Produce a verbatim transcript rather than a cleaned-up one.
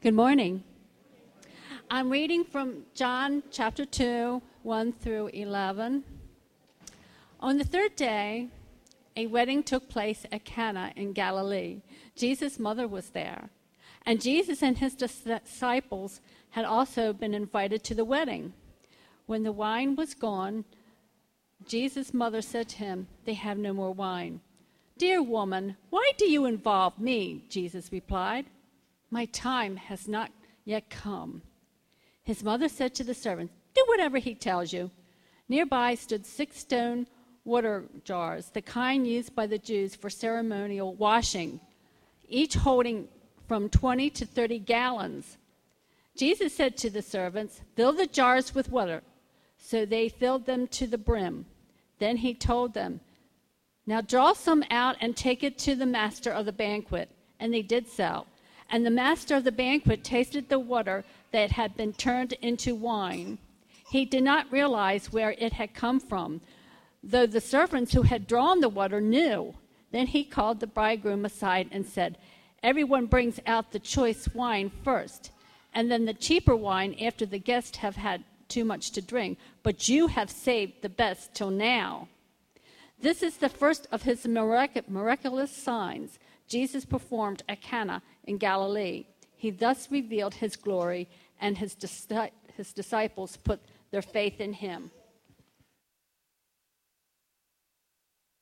Good morning. I'm reading from John chapter two, one through eleven. On the third day, a wedding took place at Cana in Galilee. Jesus' mother was there, and Jesus and his disciples had also been invited to the wedding. When the wine was gone, Jesus' mother said to him, "They have no more wine." "Dear woman, why do you involve me?" Jesus replied. "My time has not yet come." His mother said to the servants, "Do whatever he tells you." Nearby stood six stone water jars, the kind used by the Jews for ceremonial washing, each holding from twenty to thirty gallons. Jesus said to the servants, "Fill the jars with water." So they filled them to the brim. Then he told them, "Now draw some out and take it to the master of the banquet." And they did so. And the master of the banquet tasted the water that had been turned into wine. He did not realize where it had come from, though the servants who had drawn the water knew. Then he called the bridegroom aside and said, "Everyone brings out the choice wine first, and then the cheaper wine after the guests have had too much to drink. But you have saved the best till now." This is the first of his mirac- miraculous signs Jesus performed at Cana in Galilee. He thus revealed his glory, and his, dis- his disciples put their faith in him.